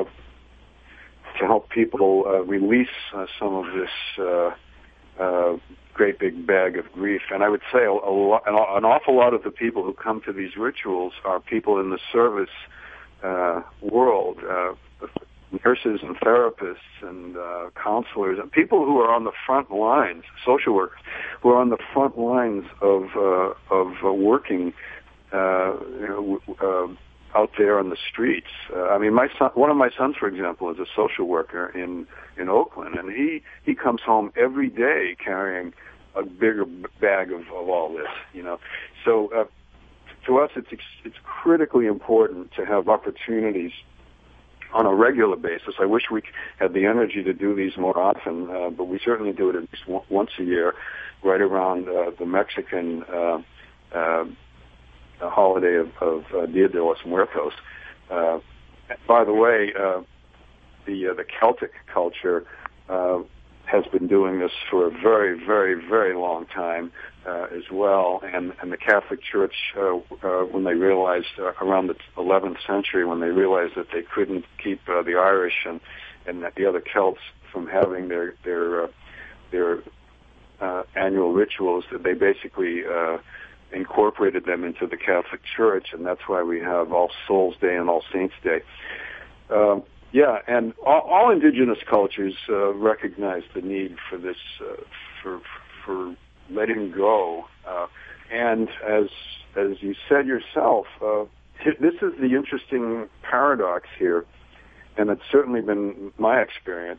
to help people uh, release uh, some of this uh, uh, great big bag of grief. And I would say a, a lo- an awful lot of the people who come to these rituals are people in the service uh, world, uh, nurses and therapists and uh, counselors and people who are on the front lines, social workers, who are on the front lines of uh, of uh, working uh, you know, uh, out there on the streets. Uh, I mean, my son, one of my sons, for example, is a social worker in in Oakland, and he he comes home every day carrying a bigger bag of, of all this. You know, so uh, to us, it's it's critically important to have opportunities on a regular basis. I wish we had the energy to do these more often, uh, but we certainly do it at least w- once a year, right around uh, the Mexican uh, uh, holiday of, of uh, Dia de los Muertos. Uh, by the way, uh, the uh, the Celtic culture uh, has been doing this for a very, very, very long time uh, as well. And, and the Catholic Church, uh, uh, when they realized uh, around the eleventh century, when they realized that they couldn't keep uh, the Irish and, and the other Celts from having their their uh, their uh, annual rituals, that they basically uh, incorporated them into the Catholic Church, and that's why we have All Souls Day and All Saints Day. Um, Yeah, and all, all indigenous cultures uh, recognize the need for this, uh, for for letting go. Uh, and as as you said yourself, uh, this is the interesting paradox here, and it's certainly been my experience.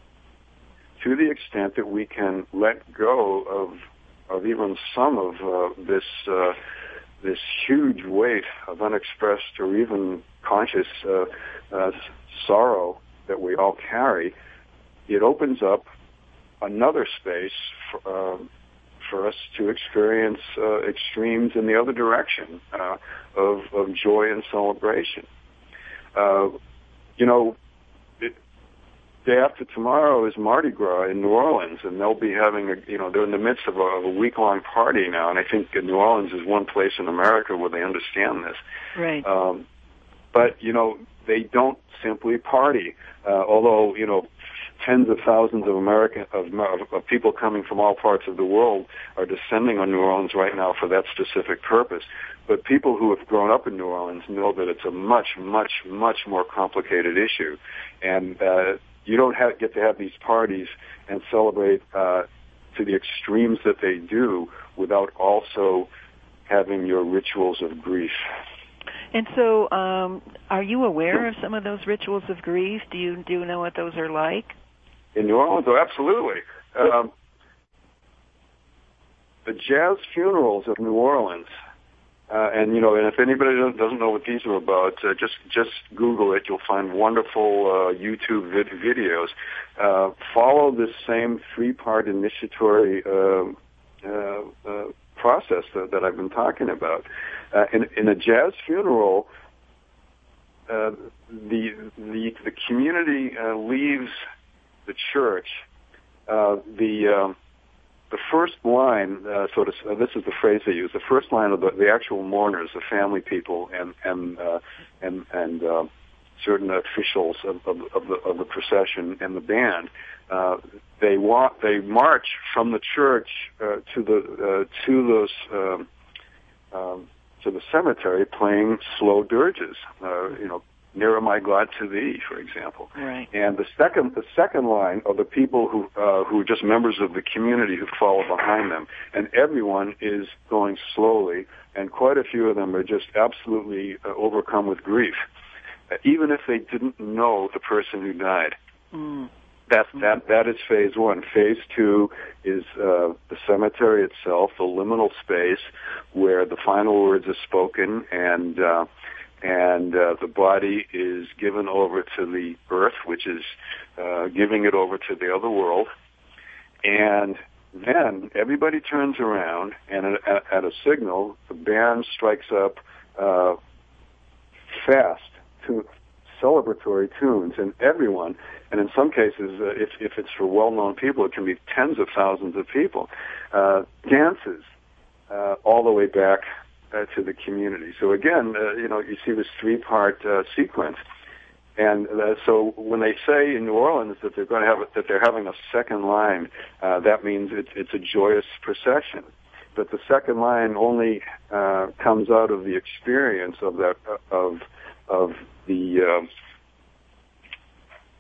To the extent that we can let go of of even some of uh, this uh, this huge weight of unexpressed or even conscious uh, uh, sorrow that we all carry, it opens up another space for, uh, for us to experience uh, extremes in the other direction uh, of, of joy and celebration. Uh, you know, it, day after tomorrow is Mardi Gras in New Orleans, and they'll be having, a, you know, they're in the midst of a, of a week-long party now, and I think New Orleans is one place in America where they understand this. Right. Um, but, you know, they don't simply party, uh, although, you know, tens of thousands of American of, of people coming from all parts of the world are descending on New Orleans right now for that specific purpose. But people who have grown up in New Orleans know that it's a much, much, much more complicated issue, and uh, you don't have, get to have these parties and celebrate uh, to the extremes that they do without also having your rituals of grief. And so, um, are you aware of some of those rituals of grief? Do you do you know what those are like? In New Orleans, oh, absolutely. Um, the jazz funerals of New Orleans, uh, and you know, and if anybody doesn't know what these are about, uh, just just Google it. You'll find wonderful uh, YouTube vid- videos. Uh, follow this same three-part initiatory uh, uh, uh, process that, that I've been talking about. Uh, in, in a jazz funeral, uh, the the the community uh, leaves the church. Uh, the um, the first line, uh, sort of, uh, this is the phrase they use. The first line of the, the actual mourners, the family people, and and uh, and and uh, certain officials of, of, of the of the procession and the band. Uh, they walk. They march from the church uh, to the uh, to those. Um, um, to the cemetery, playing slow dirges, uh, you know, Nearer My God to Thee, for example. Right. And the second, the second line are the people who, uh, who are just members of the community who follow behind them. And everyone is going slowly, and quite a few of them are just absolutely uh, overcome with grief, uh, even if they didn't know the person who died. Mm. That, that, that is phase one. Phase two is uh, the cemetery itself, the liminal space where the final words are spoken, and uh, and uh, the body is given over to the earth, which is uh, giving it over to the other world. And then everybody turns around, and at, at a signal, the band strikes up uh, fast to celebratory tunes, and everyone, and in some cases, uh, if, if it's for well-known people, it can be tens of thousands of people, uh, dances uh, all the way back uh, to the community. So again, uh, you know, you see this three-part uh, sequence, and uh, so when they say in New Orleans that they're going to have that they're having a second line, uh, that means it's, it's a joyous procession. But the second line only uh, comes out of the experience of that uh, of of the uh,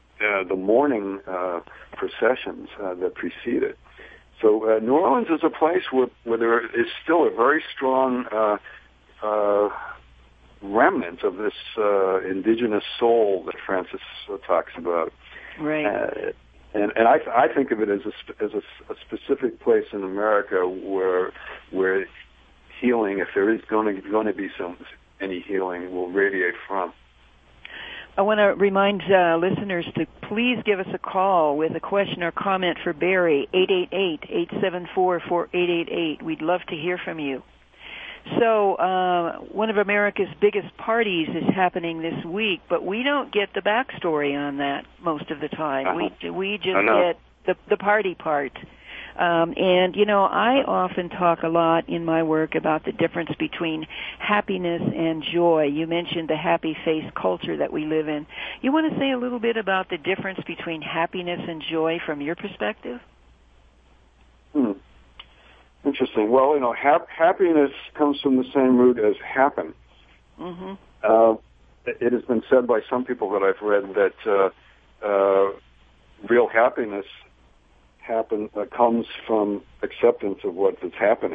the mourning uh, processions uh, that precede it. So uh, New Orleans is a place where, where there is still a very strong uh, uh, remnant of this uh, indigenous soul that Francis uh, talks about. Right. Uh, and and I, I think of it as a, as a, a specific place in America where where healing, if there is going to going to be some any healing, will radiate from. I want to remind uh, listeners to please give us a call with a question or comment for Barry, eight eight eight, eight seven four, four eight eight eight. We'd love to hear from you. So uh, one of America's biggest parties is happening this week, but we don't get the backstory on that most of the time. Uh-huh. We we just get the, the party part. Um, and, you know, I often talk a lot in my work about the difference between happiness and joy. You mentioned the happy face culture that we live in. You want to say a little bit about the difference between happiness and joy from your perspective? Hmm. Interesting. Well, you know, hap- happiness comes from the same root as happen. Mm-hmm. Uh, it has been said by some people that I've read that uh, uh, real happiness happen uh, comes from acceptance of what is happening.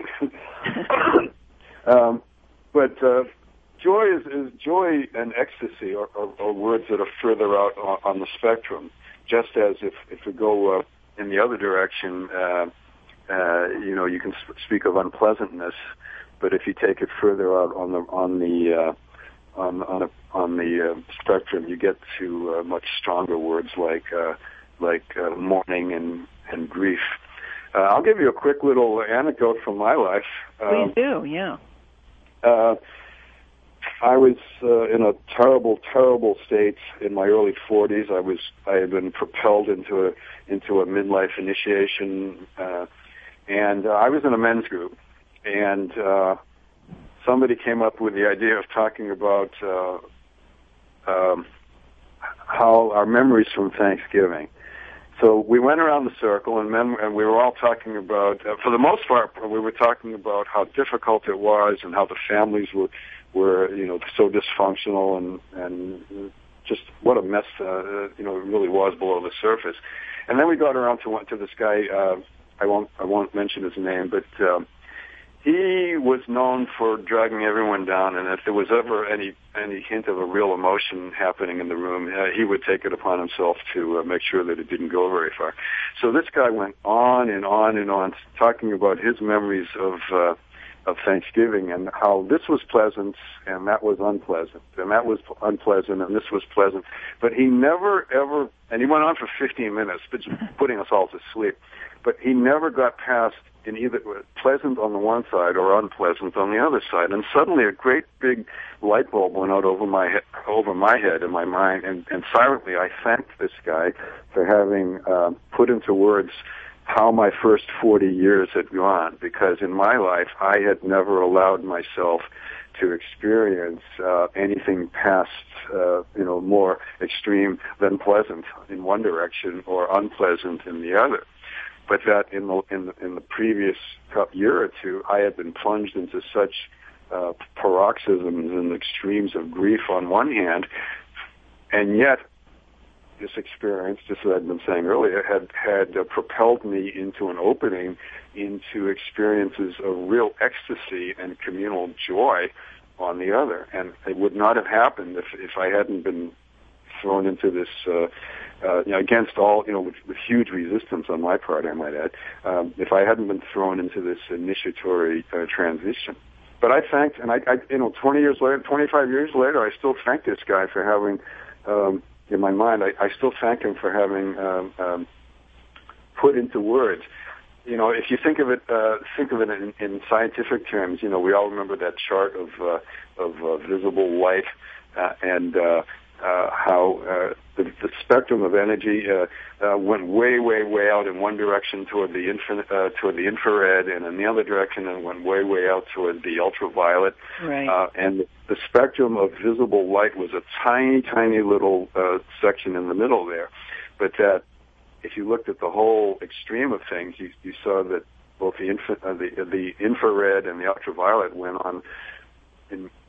um, but uh, joy is, is joy and ecstasy are, are, are words that are further out on, on the spectrum. Just as if if we go uh, in the other direction, uh, uh, you know, you can sp- speak of unpleasantness. But if you take it further out on the on the uh, on on, a, on the uh, spectrum, you get to uh, much stronger words like uh, like uh, mourning and and grief. Uh, I'll give you a quick little anecdote from my life. Please um, do, yeah. Uh, I was uh, in a terrible, terrible state in my early forties. I was I had been propelled into a into a midlife initiation, uh, and uh, I was in a men's group, and uh, somebody came up with the idea of talking about uh, um, how our memories from Thanksgiving. So we went around the circle, and, men, and we were all talking about, uh, for the most part, we were talking about how difficult it was and how the families were, were you know, so dysfunctional and, and just what a mess, uh, you know, it really was below the surface. And then we got around to to this guy. Uh, I won't I won't mention his name, but um, he was known for dragging everyone down, and if there was ever any any hint of a real emotion happening in the room, uh, he would take it upon himself to uh, make sure that it didn't go very far. So this guy went on and on and on, talking about his memories of uh, of Thanksgiving and how this was pleasant and that was unpleasant, and that was unpleasant and this was pleasant. But he never ever, and he went on for fifteen minutes, putting us all to sleep. But he never got past in either pleasant on the one side or unpleasant on the other side. And suddenly a great big light bulb went out over my head, over my head and my mind, and, and silently I thanked this guy for having uh, put into words how my first forty years had gone, because in my life I had never allowed myself to experience uh, anything past, uh, you know, more extreme than pleasant in one direction or unpleasant in the other. But that in the in the, in the previous year or two, I had been plunged into such uh, paroxysms and extremes of grief on one hand, and yet this experience, just as I'd been saying earlier, had had uh, propelled me into an opening into experiences of real ecstasy and communal joy on the other. And it would not have happened if if I hadn't been thrown into this. Uh, Uh, you know, against all, you know, with, with huge resistance on my part, I might add, um, if I hadn't been thrown into this initiatory uh, transition. But I thanked, and I, I, you know, twenty years later, twenty-five years later, I still thank this guy for having, um, in my mind, I, I still thank him for having um, um, put into words. You know, if you think of it, uh, think of it in, in scientific terms. You know, we all remember that chart of uh, of uh, visible light uh, and. Uh, Uh, how uh, the, the spectrum of energy uh, uh, went way, way, way out in one direction toward the infin- uh, toward the infrared, and in the other direction, and went way, way out toward the ultraviolet. Right. Uh, and the spectrum of visible light was a tiny, tiny little uh, section in the middle there. But that, if you looked at the whole extreme of things, you, you saw that both the, inf- uh, the the infrared and the ultraviolet went on in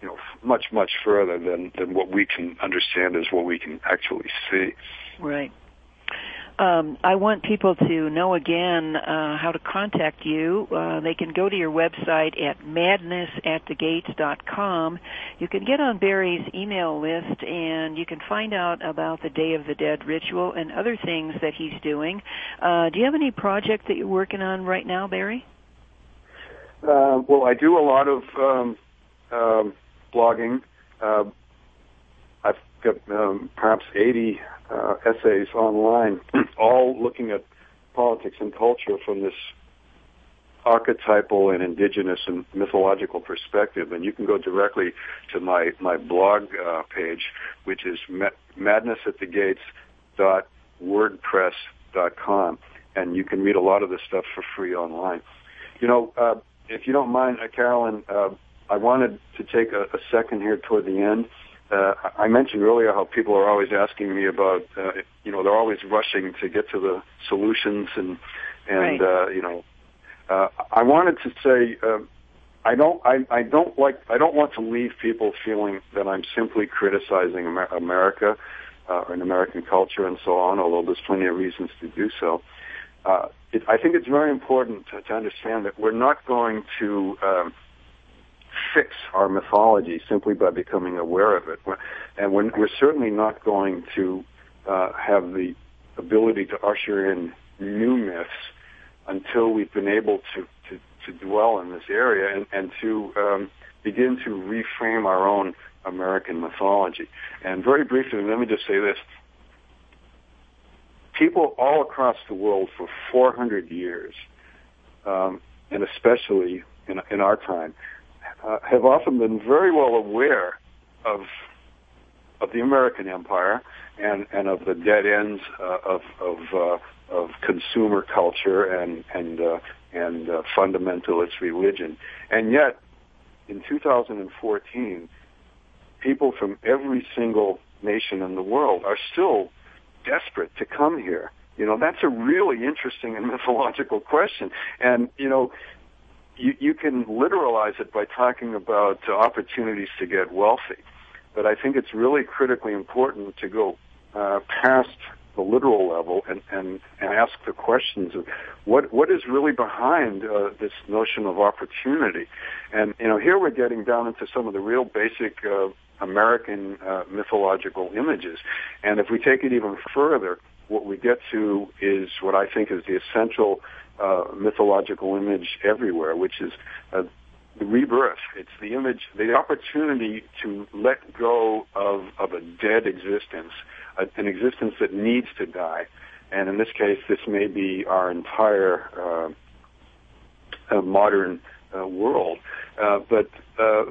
you know, much, much further than, than what we can understand as what we can actually see. Right. Um, I want people to know again uh, how to contact you. Uh, they can go to your website at madness at the gates dot com. You can get on Barry's email list, and you can find out about the Day of the Dead ritual and other things that he's doing. Uh, do you have any project that you're working on right now, Barry? Uh, well, I do a lot of um, um, blogging. Uh, I've got um, perhaps eighty uh, essays online, all looking at politics and culture from this archetypal and indigenous and mythological perspective. And you can go directly to my, my blog uh, page, which is madness at the gates dot wordpress dot com. And you can read a lot of this stuff for free online. You know, uh, if you don't mind, uh, Carolyn, uh, I wanted to take a, a second here toward the end. Uh, I mentioned earlier how people are always asking me about, uh, you know, they're always rushing to get to the solutions, and, and right. uh, you know, uh, I wanted to say, uh, I don't, I, I don't like, I don't want to leave people feeling that I'm simply criticizing Amer- America uh, and American culture and so on, although there's plenty of reasons to do so. Uh, it, I think it's very important to, to understand that we're not going to um, fix our mythology simply by becoming aware of it. And we're, we're certainly not going to uh, have the ability to usher in new myths until we've been able to, to, to dwell in this area and, and to um, begin to reframe our own American mythology. And very briefly, let me just say this. People all across the world for four hundred years, um, and especially in, in our time, uh, have often been very well aware of of the American empire and, and of the dead ends uh, of of, uh, of consumer culture and and uh, and uh, fundamentalist religion. And yet, in two thousand fourteen, people from every single nation in the world are still desperate to come here. You know, that's a really interesting and mythological question. And, you know, you, you can literalize it by talking about uh, opportunities to get wealthy. But I think it's really critically important to go uh, past the literal level and, and, and ask the questions of what what is really behind uh, this notion of opportunity. And, you know, here we're getting down into some of the real basic uh, American uh, mythological images. And if we take it even further, what we get to is what I think is the essential uh, mythological image everywhere, which is uh, the rebirth. It's the image, the opportunity to let go of, of a dead existence, a, an existence that needs to die. And in this case, this may be our entire uh, uh, modern uh, world. Uh, but uh,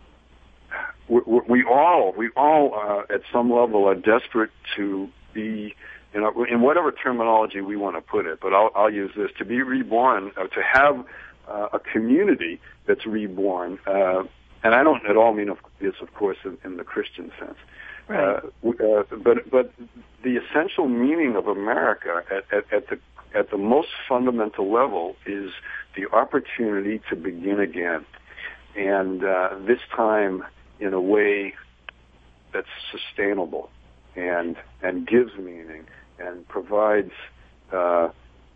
we, we all, we all uh, at some level are desperate to be, you know, in whatever terminology we want to put it, but I'll, I'll use this, to be reborn, uh, to have uh, a community that's reborn. Uh, and I don't at all mean of this, of course, in, in the Christian sense. Right. Uh, uh, but but the essential meaning of America at, at, at the at the most fundamental level is the opportunity to begin again, and uh, this time in a way that's sustainable and and gives meaning and provides uh,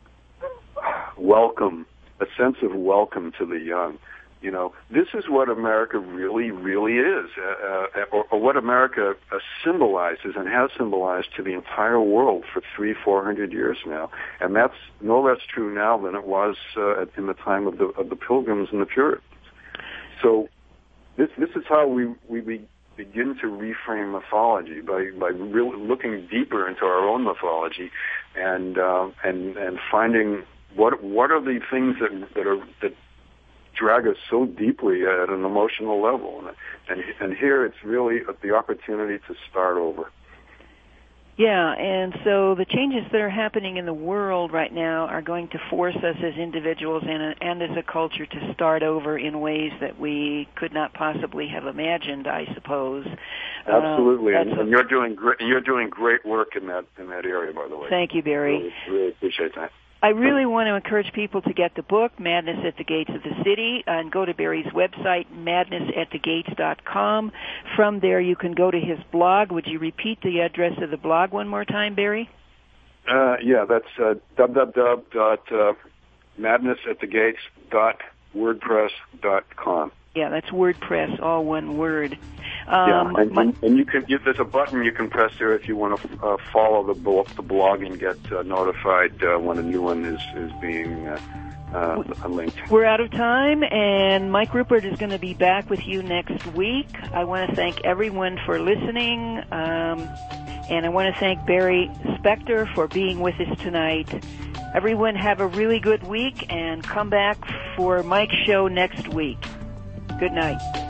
welcome, a sense of welcome to the young. You know, this is what America really, really is, uh, uh, or, or what America uh, symbolizes and has symbolized to the entire world for three, four hundred years now, and that's no less true now than it was uh, in the time of the of the Pilgrims and the Puritans. So, this this is how we we be, begin to reframe mythology by by really looking deeper into our own mythology, and uh, and and finding what what are the things that that are that drag us so deeply at an emotional level, and and here it's really the opportunity to start over. Yeah, and so the changes that are happening in the world right now are going to force us as individuals and, and as a culture to start over in ways that we could not possibly have imagined, I suppose. Absolutely, uh, and, and you're doing great. You're doing great work in that in that area, by the way. Thank you, Barry. Really, really appreciate that. I really want to encourage people to get the book, Madness at the Gates of the City, and go to Barry's website, madness at the gates dot com. From there, you can go to his blog. Would you repeat the address of the blog one more time, Barry? Uh, yeah, that's uh, w w w dot madness at the gates dot wordpress dot com. Yeah, that's WordPress, all one word. Um, yeah, and, my, and you can. You, there's a button you can press there if you want to uh, follow the blog, the blog and get uh, notified uh, when a new one is is being uh, uh, linked. We're out of time, and Mike Ruppert is going to be back with you next week. I want to thank everyone for listening, um, and I want to thank Barry Spector for being with us tonight. Everyone have a really good week, and come back for Mike's show next week. Good night.